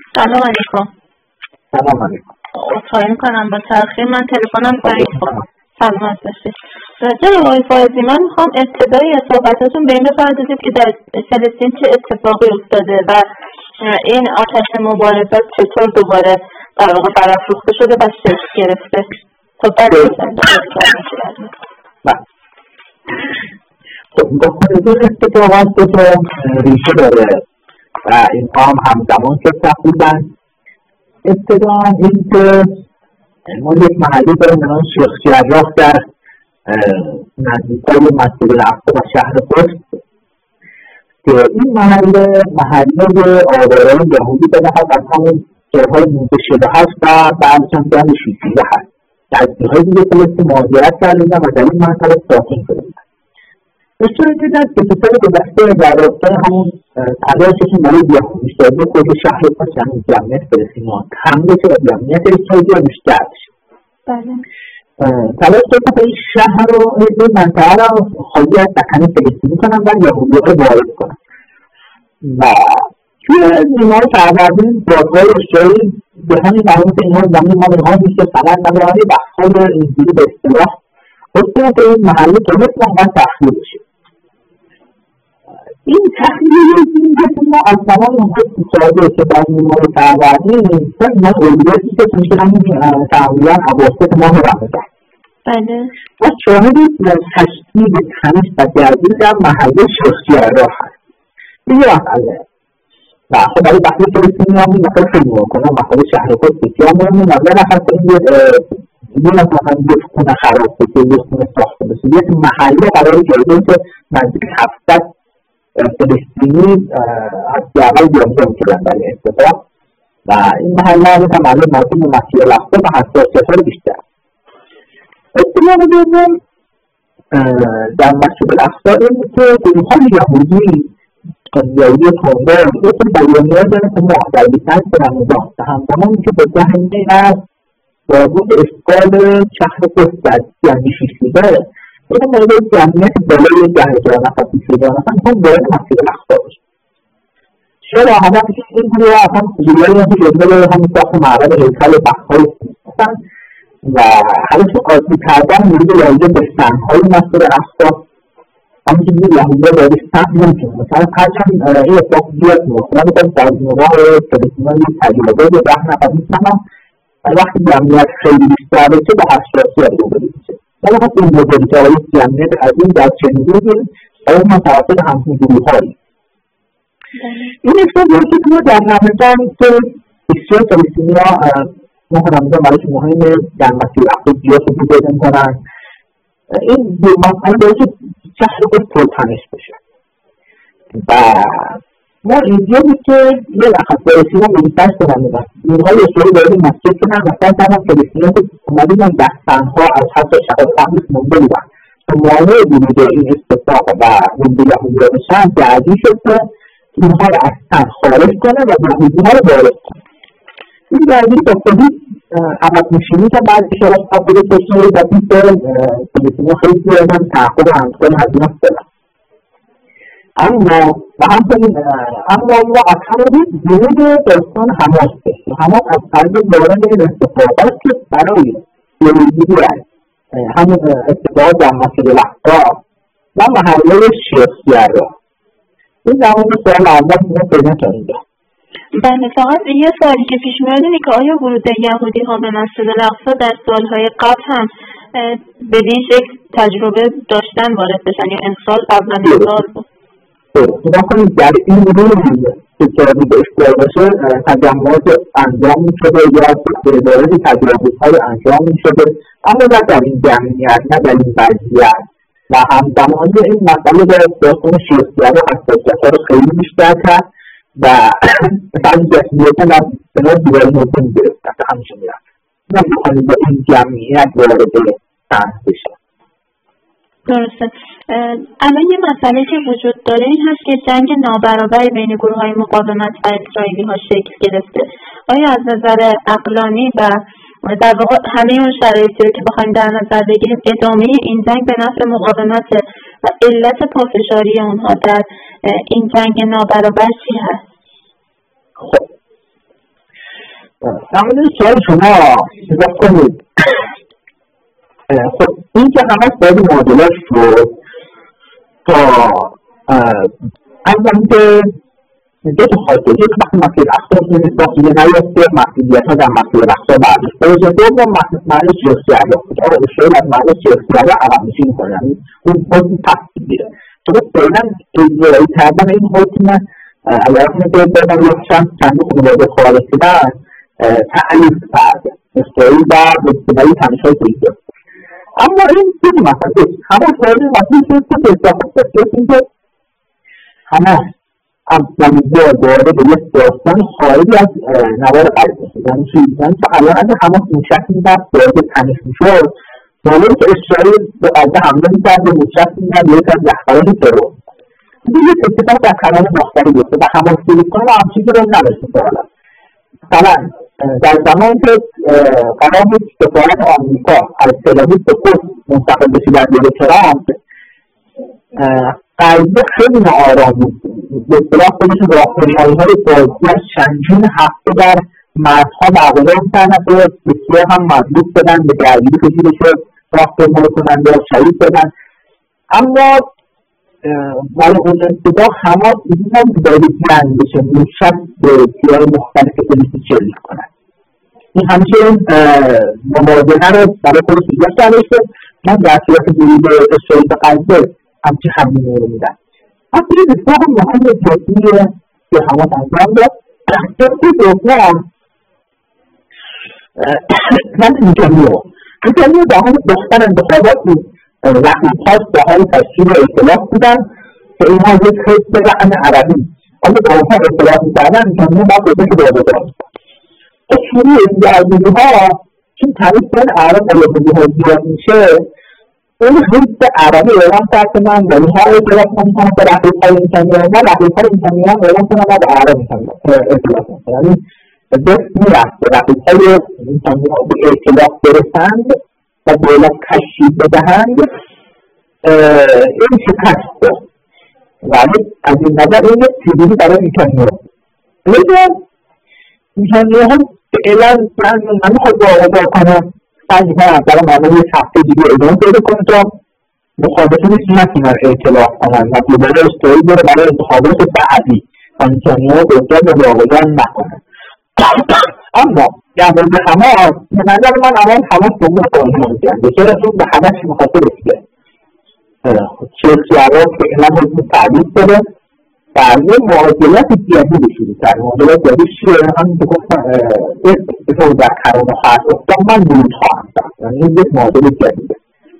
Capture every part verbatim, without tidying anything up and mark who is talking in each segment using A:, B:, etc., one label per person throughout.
A: سلام علیکم.
B: سلام علیکم.
A: خواهی میکنم با تأخیر من تلفنم زنگ خورد. سلامت باشید. راجع به آقای فائزی من میخوام ابتدای صحبتاتون به این بپردازید که در فلسطین چه اتفاقی افتاده و این آتش مبارزات چطور دوباره در واقع برافروخته شده و شکل گرفته. خب بعد
B: خب اتفاقات که ریشه داره و اینها هم همزمان که تقریبا ابتدا این که ما یک محلی داریم به نام شیخ جراح در نزدیکای مسجد الاقصی و شهر قدس که این محله محله آواران یهودی به نام از همون سالهای نوزده شصت و هشت و بعدش هم جمع شیشیده هست در جاهای دیگه فلسطین مهاجرت کردن و در این منطقه ساکن شدن. اشاره دیدن که کسای گذشته در رابطه همون تلاششون برای بیاخونی شده خود شهر قدس یعنی جمعیت فلسطینیان حمله شد و جمعیت اسرائیلی ها بیشتر بشه. تلاش کرد که این شهر رو این منطقه رو خالی از سکن فلسطینی کنن و یهودی‌ها رو وارد کنن و توی نیمه‌های فروردین دادگاه اسرائیل به همین معنی که اینها زمین مال اینها نیست که سند ندارن یه بحث‌های اینجوری به اصطلاح گفتن که این محله تونست واقعا تخلیه بشه. این تخلیه این که ما از زمان اونها ساده که در نیمه‌های فروردین تا اینا اولویتی که میشه همین تقریبا اواسط ماه رمضان
A: بله
B: و شاهدی تشکیل تنش و درگیری در محله شیخ جراح هست. این یه مسئله و خب برای بحث فلسطینی هم این مسئله خیلی مهمه. مسئله شهر قدس بسیار مهمه و نه فقط این یه مثلا یک خونه خراب بشه یک خونه ساخته بشه یک محله قراره جایگاه که نزدیک هفتصد فلسطینی از جعبه بیامزان کردن برای اتفاق و این محله هم معلوم مربوط به مسجد الاقصی و حساسیت‌های بیشتر. اتفاق دوم در مسجد الاقصی این که گروه‌های یهودی یهودی تندر یک بیانیه‌ای دارن که ما در بیست و شش رمضان و همزمان که به ذهن از بابود اشکال شهر قدس در جنگی شیشیده این مورد جمعیت بالای ده هزار نفر بیست هزار نفر میخوان وارد مسجد الاقصی بشه. چرا هدفش این گروه اصلا گروهایی که جدول همین ساخت معبد هیکل بخ‌های هستن و حالش قاضی کردن مورد لایه به سنگ‌های مسجد الاقصی همینجوری یهودی‌ها باید سنگ نمی‌کنه. مثلا هرچند این اتفاق زیاد می‌افته مثلا در نگاه فلسطینیان یک تجربه به ده نفر می‌شنن وقتی جمعیت خیلی بیشتر بشه به حساسیت روبرو میشه. ولی خب این مدلی که آقای جمعیت از این در چنین روزی باید ما توسط همچین گروه‌هایی این اتفاقی که ما در رمضان که بسیار فلسطینی‌ها ماه رمضان برایشون مهمه در مسجد الاقصی زیاد حضور پیدا می‌کنن. این دو مسئله باید که شهر قدس پرتنش بشه و ما اینجا بود که یه وقت فلسطینی‌ها منتش کنن و نیروهای اسرائیل وارد مسجد شدن و سعی کردن فلسطینی‌ها که اومدن دستن‌ها از حتی شهر قدس مونده بودن تا مانع ورود این اتفاق و ورود یهودی‌ها بشن جدی شد که اینها رو از تن خارج کنه و یهودی‌ها رو وارد کنه. این درگیری با خودی عقب نشینی که بعد اشارات قابل کشیده و این که فلسطینی‌ها خیلی زیادن تعقب و همکان هزینه دادن. اما و همچنین اما ما از همه ورود داستان حماس داشتیم. حماس از طریق وارد این اتفاقات که برای جلوگیری از همون اتفاقات در مسجد الاقصی و محله شیخ جراح این در مورد سوال اول ما پیدا کردیم.
A: بله فقط یه سوالی که پیش میاد اینه که آیا ورود یهودی‌ها به مسجد الاقصی در سالهای قبل هم بدین شکل تجربه داشتن وارد بشن یا امسال قبلا انتظار بود؟
B: نگاه کنید در این روز که جاری به اشتباه باشه تجمعات انجام می شده یا به اداره تجربه‌های انجام می شده اما نه در این جمعیت نه در این وضعیت و همزمانی این مسئله به داستان شیخ جراح حساسیت‌ها رو خیلی بیشتر کرد و مثلا جسمیتاً در کنار دیوار موضوع می گرفتن که همیشه می رفت نه می‌خوانید با این جمعیت وارد سنگ بشه.
A: درسته. الان یه مسئله که وجود داره این هست که جنگ نابرابری بین گروه‌های مقاومت و اسرائیلی‌ها شکل گرفته. آیا از نظر عقلانی و در واقع همه اون شرایطی رو که بخوایم در نظر بگیریم ادامه این جنگ به نفع مقاومت و علت پافشاری اونها در این جنگ نابرابر چی هست؟
B: خب در مورد سوال شما نگاه کنید. خب این که همه باید معادلات شد تا اولا که دو تا خاطر یک وقتی مسئله رفتار نیست وقتی نیاسته مسئولیت ها در مسئله رفتار برداشته بشه دوم مسئله سیاسی علاق بود آقا شاید از مسئله سیاسی علاق عقب نشینی میکنه یعنی اون حکم پس میگیره چون فعلا اجرایی کردن این حکم علاق میگه بدن یک چند چند خانواده خارج شدن تعلیف کرده اسرائیل و مجتمعی تنشای تیزه اما این دیگه مسئله همه سوال مسئله شد که اضافه شد اینکه همه اولین بار وارد به یک داستان خارجی از نوار قلب میشد یعنی چی؟ یعنی که الان اگه حماس موشک میزد وارد تنش میشد معلومه که اسرائیل به غزه حمله میکرد و موشک میزد به یکی از رهبران ترور دیگه یک اتفاق در کانال مختلف بیفته و حماس فیلیپین و همچین که رو نداشته فعلا مثلا در زمان که قرار بود سفارت آمریکا از تل‌آویو به قدس منتقل بشه در دوره ترامپ قضیه خیلی ناآرام بود به اصطلاح خودشون راهپیمایی‌های بازی از چندین هفته در مرزها برقرار کردن و بسیار هم مضبوط شدن به درگیری کشیده شد راهپیمایی کننده شهید شدن اما ولی اون ابتدا حماس اینجوری نبود که باید جنگ بشه موشک به تیرهای مختلف فلسطین شلیک کنن این همیشه این مبادله رو برای خودش ایجاد کرده شد من در صورت ورود اسرائیل به غزه همچین هزینه‌ای رو میدن اما این اتفاق مهم جدی که حماس انجام داد اتفاق دوم من نیتانیاهو نیتانیاهو در حال داشتن انتخابات بود رقیب‌هاش در حال تشکیل ائتلاف بودن که اینها یک حزب رهن عربی اما با اونها ائتلاف می‌کردن نیتانیاهو باید به فکر واگذار می‌شد با شروع این درگیری‌ها چون تنش بین عرب و یهودی‌ها زیاد میشه اون حزب عربی اعلام کرد که من با اینها ائتلاف نمی‌کنم با رقیب‌های نیتانیاهو و رقیب‌های نیتانیاهو اعلام کنم و با عرب ائتلاف نمی‌کنم یعنی دست میرفت به رقیب‌های نیتانیاهو به ائتلاف برسند و دولت تشکیل بدهند این شکست داد ولی از این نظر این یک پیروزی برای نیتانیاهو لیکن نیتانیاهو فعلا من نمیخواد واگذار کنه سعی میکنه اول معمول یک هفته دیگه ادامه پیدا کنه تا مخالفینش نتونن ائتلاف کنن و دوباره اسرائیل بره برای انتخابات بعدی و نیتانیاهو قدرت رو واگذار نکنه اما در مورد حماس به نظر من الان حماس دنبال قانون می‌گرده چرا چون به هدفش می‌خواد برسه سیاسی که فعلا حکم تعریف شده و یه معادلات جدید شروع کرده معادلات جدید چیه همین که گفتم اسم در کرانه خواهد افتاد من ورود خواهم کرد یعنی یک معادل جدیده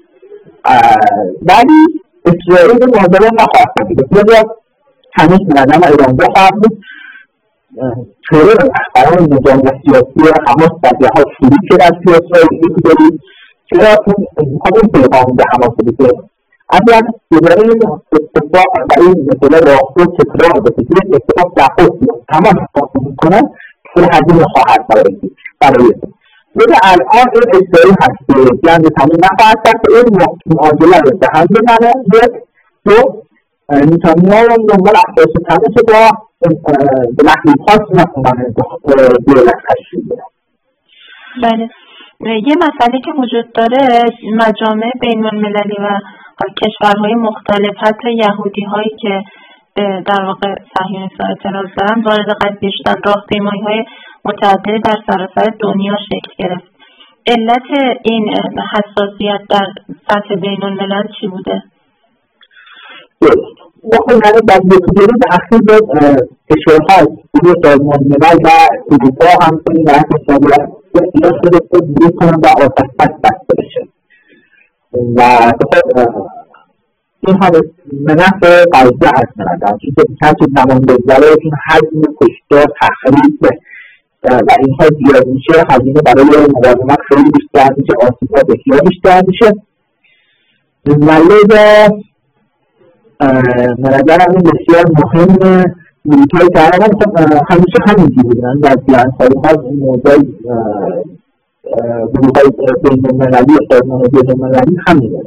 B: ولی اسرائیل این معادله نخواهد کرد بسیار هنوز به نظر من ایران‌جا خواهد بود ترور رهبران نظام سیاسی حماس در جهات شروع شده از توی اسرائیل می‌گذارید چرا می‌خواد این پیغام به حماس بده اگر دوباره این اتفاق و این مثلا راهرو تکرار بشه یک اتفاق در خود تمام حاصل می‌کنه که هزینه خواهد برای لیکن الان این اسرائیل هست که جنگ تموم نخواهد کرد که این معادله رو به هم بزنه یک دو نیتانیاهو رو دنبال افزایش تنش با به نحوی خاص نکنن دولت تشکیل بدن.
A: بله یه مسئله که وجود داره مجامع بین المللی و کشورهای مختلف حتی یهودی هایی که در واقع صهیونیست‌ها اعتراض دارن وارد قضیه شدن راهپیمایی های متعددی در سراسر دنیا شکل گرفت علت این حساسیت در سطح بین الملل چی بوده؟
B: واقعا من در بسیاری به اخیر کشورها گروه سازمان ملل و اروپا همچنین در حسابیت اختیار شده که گروه کنند و آتش‌بس بسته بشه و این هم به نفع غزه هست منظرم چون که هرچه زمان بگذره این حجم کشتار تخریب و اینها زیاد میشه هزینه برای مقاومت خیلی بیشتر میشه آسیب‌ها بسیار بیشتر میشه ولی منظرم این بسیار مهم نیروهای تحریم همیشه همینجوری بودن در بیان سالها این موضوع گروه‌های بین‌المللی و سازمان بین‌المللی همینه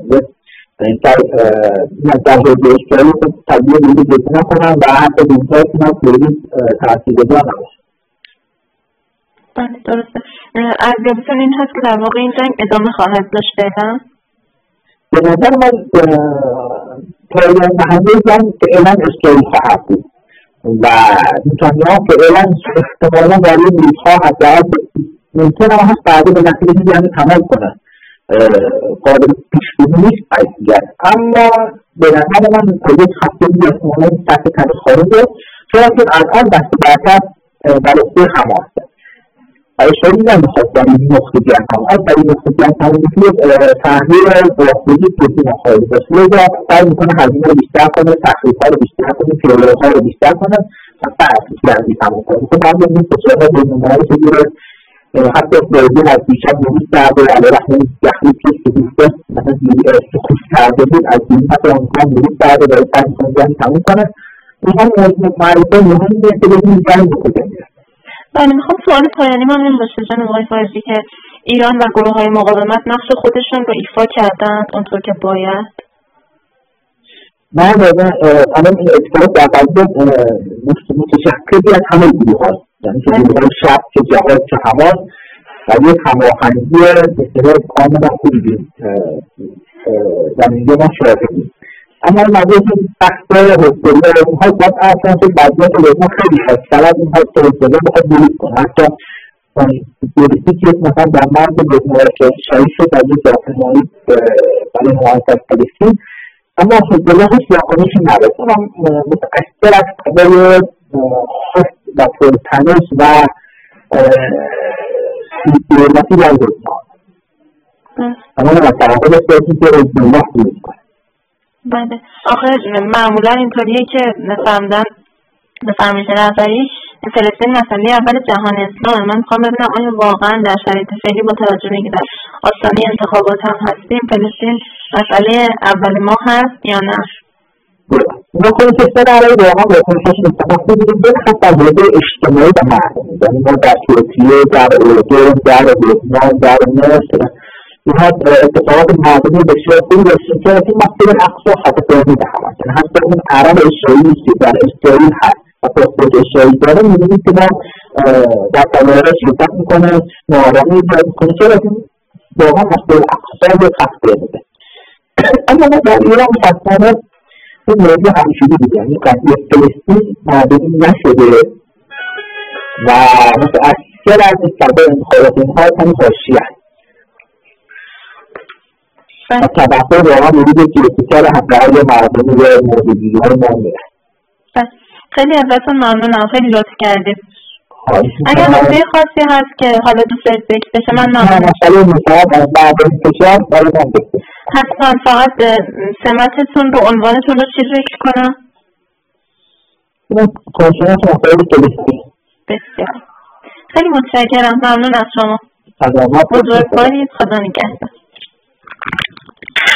B: در حوزه اسرائیل طبیعی بودی بکنه کنن و حتی گروه‌های کنن خیلی تأثیرگذار نباشه.
A: بله درسته. ارزیابیتون این هست که در واقع این جنگ ادامه خواهد داشت فعلا؟
B: به نظر من پایان دهنده جنگ فعلا اسرائیل خواهد بود و نتانیاهو فعلا احتمالا برای روزها حداقل ممکن هم هست بعدا به نتیجه جنگ تمام کنن، قابل پیش‌بینی نیست قضیه. اما به نظر من یک هفته دیگه احتمالا سطح تنش خواهد بود، چون که الان دست برتر در عهده حماسه و اسرائیل نمیخواد در این نقطه جنگ تمام کنه. در این نقطه جنگ تمام کنه تغییر واقعی جدی نخواهد داشت، لذا سعی میکنه هزینه رو بیشتر کنه، تخریب‌ها رو بیشتر کنه، پیروزی‌ها رو بیشتر کنه و بعد جنگ تمام کنه. خب بعد این فشار بین‌المللی که میره حتی اسرائیل از دیشب نویس کرده علیه رحمان یخنی پیش که دوسته مثلا سکوت کرده بود از این حتی آمریکا نویس کرده برای سعی میکنه جنگ تمام کنه. این هم معرفه مهمیه که بگیم جنگ رو کجا میره.
A: بله میخوام سوال پایانی من این باشه جناب آقای فائزی که ایران و گروه های مقاومت نقش خودشون رو ایفا کردند اونطور که باید؟
B: نه نه الان این اتفاق در قضیه متشکلی از همه گروه هاست، یعنی که گروه های شب که جهاد که حماس و یک هماهنگی بسیار کاملا خوبی در اینجا ما شاهدیم. اما این موضوع که بحث حسدلی و اونها باید اصلا که وضعیت لبنان خیلی هست شاید اینها که حسدلی بخواد درست کنه. حتی دوریسی که مثلا در مرد لبنان که شهید شد در یک راهنمایی برای محافظت از فلسطین، اما حسدلی هیچ واکنشی نداشت. اونم متأثر از قضای خواست و پرتنش و دولتی در لبنان. اما من از طرف داشتی که حسدلی درست کنه.
A: بله آخه معمولا اینطوریه که فهمدن به فرمایش نظری فلسطین مسئله اول جهان اسلام. من میخوام ببینم آیا واقعا در شرایط فعلی با توجه به اینکه در آستانه انتخابات هم هستیم فلسطین مسئله اول ما هست یا نه؟
B: ما خود کشور عربی واقعا با کنشش انتخاب بودیم به خط در حوزه اجتماعی و مردمی، یعنی ما در ترکیه، در اردن، در لبنان، در مصر اینها اتفاقات مردمی بسیار خوبی داشتیم که این مسئله اقصا خط فرمی به همه کنه. حتی اون عرب اسرائیلی که در اسرائیل هست و پاسپورت اسرائیل داره می‌بینید که ما در تظاهرات شرکت میکنه، ناآرامی ایجاد میکنه، چرا این واقعا مسئله اقصا به خط فرمی ده. اما ما در ایران متاسفانه این موضوع همیشگی بود، یعنی قضیه فلسطین مردمی نشده و متأثر از مستقبل انتخابات اینها کمی حاشیه است. و طبقه واقعا می‌دید که اتکال حقهای مردمی و موجودی‌های ما میره.
A: خیلی ازتون ممنونم، خیلی لطف کردید. اگر نکته خاصی هست که حالا دوست دارید بگید بشه من ممنونم.
B: مسئله مصاحب از بعد این فشار برای من بگید.
A: حتما فقط سمتتون رو عنوانتون رو چی ذکر کنم؟
B: کنشنات مسائل فلسطین.
A: بسیار خیلی متشکرم، ممنون از شما. بزرگوارید، خدا نگهدار.